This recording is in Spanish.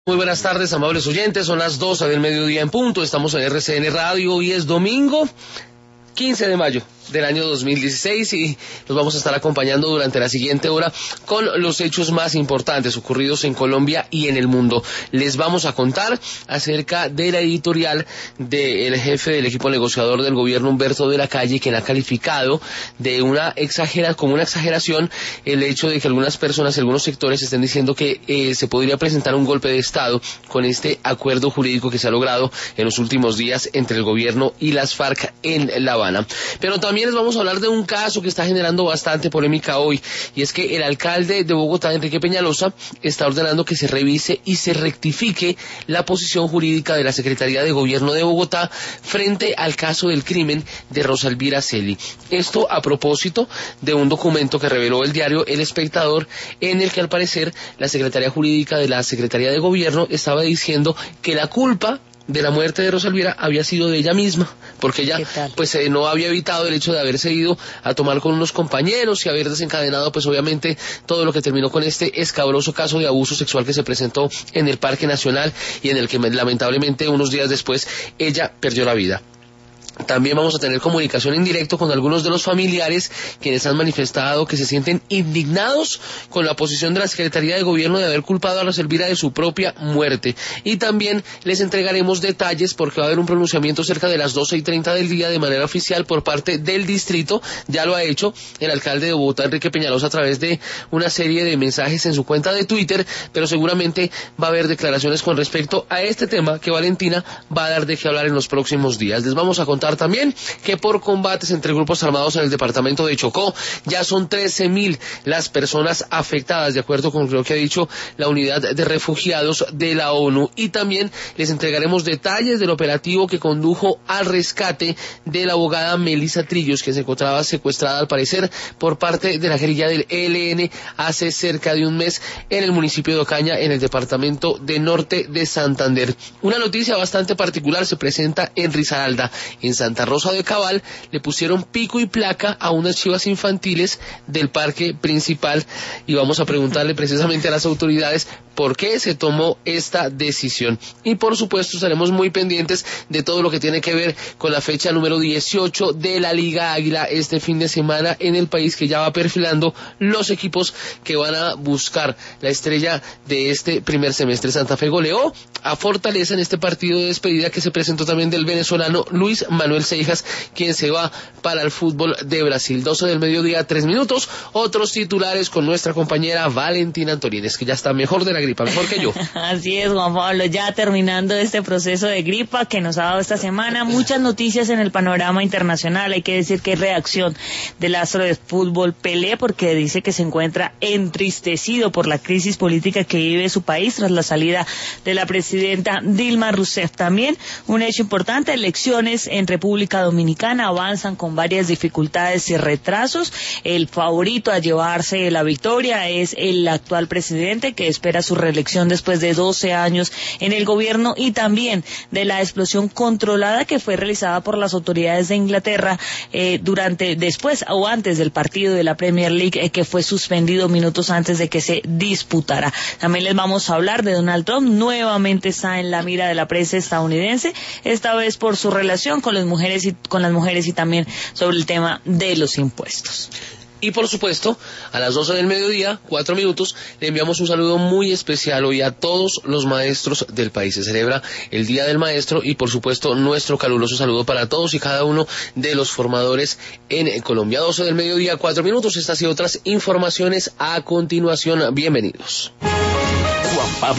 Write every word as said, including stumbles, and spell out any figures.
Muy buenas tardes, amables oyentes, son las doce del mediodía en punto, estamos en R C N Radio, hoy es domingo quince de mayo del año dos mil dieciséis y los vamos a estar acompañando durante la siguiente hora con los hechos más importantes ocurridos en Colombia y en el mundo. Les vamos a contar acerca de la editorial del jefe del equipo negociador del gobierno, Humberto de la Calle, quien ha calificado de una exagera, como una exageración el hecho de que algunas personas, algunos sectores estén diciendo que eh, se podría presentar un golpe de Estado con este acuerdo jurídico que se ha logrado en los últimos días entre el gobierno y las FARC en La Habana. Pero también También les vamos a hablar de un caso que está generando bastante polémica hoy, y es que el alcalde de Bogotá, Enrique Peñalosa, está ordenando que se revise y se rectifique la posición jurídica de la Secretaría de Gobierno de Bogotá frente al caso del crimen de Rosa Elvira Celi. Esto a propósito de un documento que reveló el diario El Espectador, en el que al parecer la Secretaría Jurídica de la Secretaría de Gobierno estaba diciendo que la culpa de la muerte de Rosa Elvira había sido de ella misma, porque ella pues eh, no había evitado el hecho de haberse ido a tomar con unos compañeros y haber desencadenado pues obviamente todo lo que terminó con este escabroso caso de abuso sexual que se presentó en el Parque Nacional y en el que lamentablemente unos días después ella perdió la vida. También vamos a tener comunicación en directo con algunos de los familiares quienes han manifestado que se sienten indignados con la posición de la Secretaría de Gobierno de haber culpado a Rosa Elvira de su propia muerte. Y también les entregaremos detalles porque va a haber un pronunciamiento cerca de las doce y treinta del día de manera oficial por parte del distrito. Ya lo ha hecho el alcalde de Bogotá, Enrique Peñalosa, a través de una serie de mensajes en su cuenta de Twitter, pero seguramente va a haber declaraciones con respecto a este tema que Valentina va a dar de qué hablar en los próximos días. Les vamos a contar también que por combates entre grupos armados en el departamento de Chocó ya son trece mil las personas afectadas, de acuerdo con lo que ha dicho la unidad de refugiados de la ONU. Y también les entregaremos detalles del operativo que condujo al rescate de la abogada Melissa Trillos, que se encontraba secuestrada al parecer por parte de la guerrilla del E L N hace cerca de un mes en el municipio de Ocaña, en el departamento de Norte de Santander. Una noticia bastante particular se presenta en Risaralda. En Santa Rosa de Cabal le pusieron pico y placa a unas chivas infantiles del parque principal y vamos a preguntarle precisamente a las autoridades por qué se tomó esta decisión. Y por supuesto estaremos muy pendientes de todo lo que tiene que ver con la fecha número dieciocho de la Liga Águila este fin de semana en el país, que ya va perfilando los equipos que van a buscar la estrella de este primer semestre. Santa Fe goleó a Fortaleza en este partido de despedida que se presentó también del venezolano Luis Manuel Seijas, quien se va para el fútbol de Brasil. doce del mediodía, tres minutos. Otros titulares con nuestra compañera Valentina Antorines, que ya está mejor de la gripa, mejor que yo. Así es, Juan Pablo, ya terminando este proceso de gripa que nos ha dado esta semana. Muchas noticias en el panorama internacional. Hay que decir que hay reacción del astro de fútbol Pelé, porque dice que se encuentra entristecido por la crisis política que vive su país tras la salida de la presidenta Dilma Rousseff. También un hecho importante: elecciones en República Dominicana avanzan con varias dificultades y retrasos. El favorito a llevarse la victoria es el actual presidente, que espera su reelección después de doce años en el gobierno, y también de la explosión controlada que fue realizada por las autoridades de Inglaterra eh, durante, después o antes del partido de la Premier League eh, que fue suspendido minutos antes de que se disputara. También les vamos a hablar de Donald Trump. Nuevamente está en la mira de la prensa estadounidense, esta vez por su relación con las mujeres y con las mujeres y también sobre el tema de los impuestos. Y por supuesto, a las doce del mediodía, cuatro minutos, le enviamos un saludo muy especial hoy a todos los maestros del país. Se celebra el Día del Maestro y por supuesto nuestro caluroso saludo para todos y cada uno de los formadores en Colombia. doce del mediodía, cuatro minutos. Estas y otras informaciones a continuación. Bienvenidos. Juan Pablo